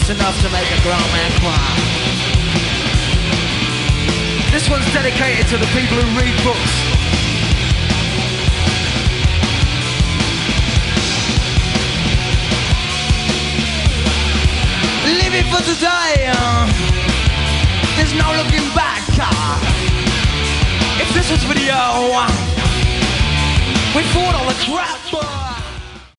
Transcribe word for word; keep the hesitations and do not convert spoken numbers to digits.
just enough to make a grown man cry. This one's dedicated to the people who read books. Living for today, uh, there's no looking back. Uh, if this was video, uh, we fought all the crap. Uh,